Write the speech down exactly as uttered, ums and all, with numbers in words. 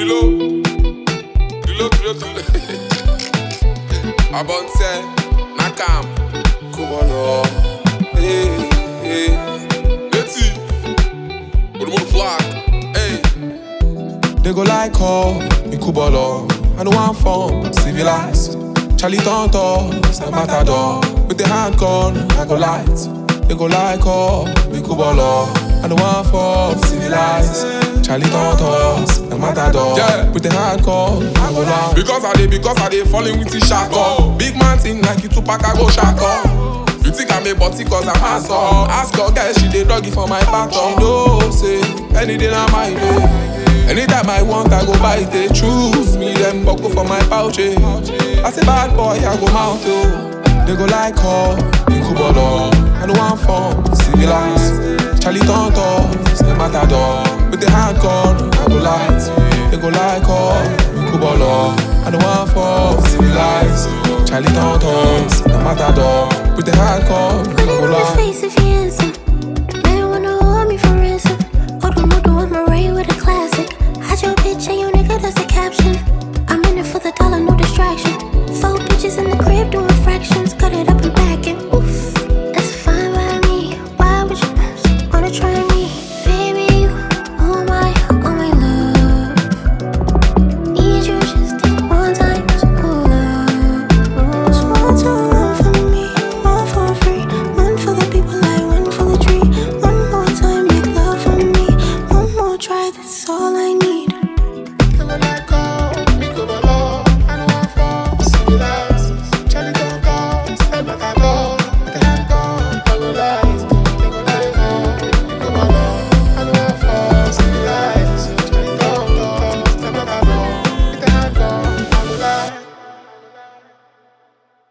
Dulo, Dulo, Dulo, Dulo. Abonse, Nakam, Kubolo, hey, hey, Letty, put him on the flag, hey. They go like call me Kubolo. I know I'm from civilized. Charlie Tonto, Saint Matador. With the hand gun, I go light. They go like call me Kubolo. I know I'm from civilized. Charlie Tonto, Saint Matador. Yeah. With the hand gun, I go light. Because I dey, because I dey falling with the shako. Big man thing like you Tupac, I go shako. You think I'm a body cause I'm handsome. Ask her girl, she dey doggy for my back. She know, say, any day na my day. Anytime I want, I go buy it. They choose me, them buckle for my pouch. Eh. I say bad boy, I go mount. Oh. They go like call me Kubolo. I know I'm from civilized. Charlie Tonto, Saint Matador. With the hand gun, I go light. They go like call me Kubolo. I know I'm from civilized. Charlie Tonto, Saint Matador. With the hand gun, I go light.